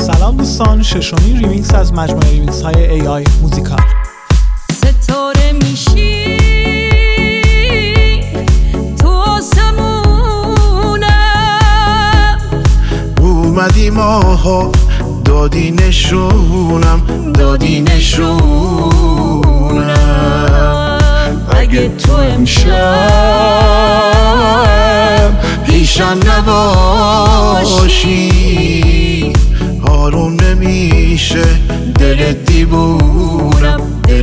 سلام دوستان، ششمین ریمیکس از مجموعه ریمیکس های AI موزیکال. ستاره میشی تو آسمونم، اومدی ماها دادی نشونم اگه تو امشب پیشم نباشی آروم نمیشه دل دیوونم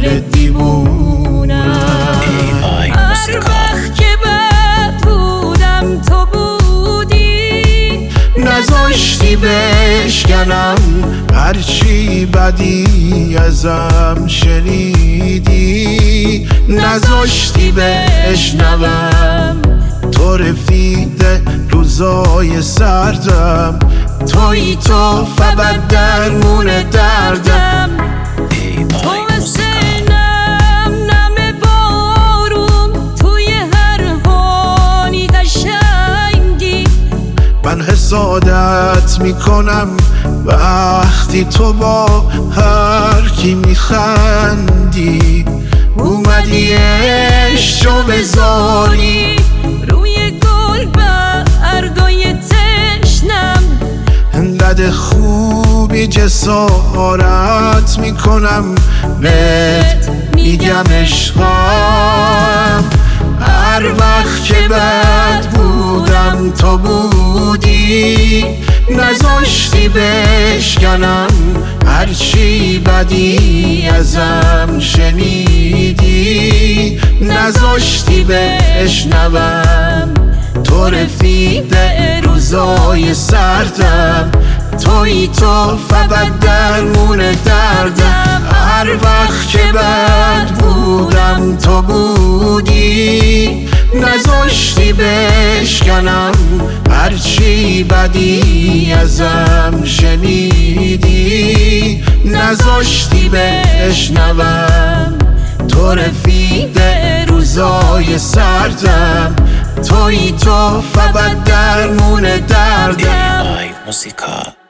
هر وقت که بد بودم تو بودی، نذاشتی بشکنم هرچی بدی ازم شنیدی، نذاشتی بشنوم تو رفیق روزای سردم، تویی تو فقط درمون دردم. تو مثل نم بارون توی هر حالی قشنگی، من حسادت میکنم وقتی تو با هر کی میخندی، اومدی عشقو بذاری روی گل برگای تشنم. انقدر خوبی جسارت میکنم بهت میگم عشقم، هر وقت که بد بودم تو بودی، نذاشتی بشکنم هرچی بدی ازم شنیدی، نذاشتی بشنوم تو رفیق روزای سردم، تویی تو فقط درمون دردم. هر وقت که بد بودم تو بودی، نذاشتی بشکنم هرچی بدی ازم شنیدی، نذاشتی بشنوم تو رفیق روزای سردم، تویی تو فقط درمون دردم. AI موزیکال.